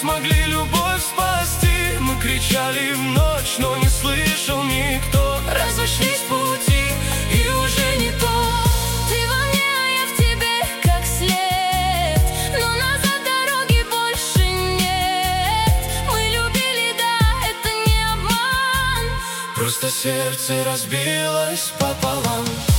смогли любовь спасти. Мы кричали в ночь, но не слышал никто. Разошлись пути, и уже не то. Ты во мне, а я в тебе, как след. Но назад дороги больше нет. Мы любили, да, это не обман. Просто сердце разбилось пополам.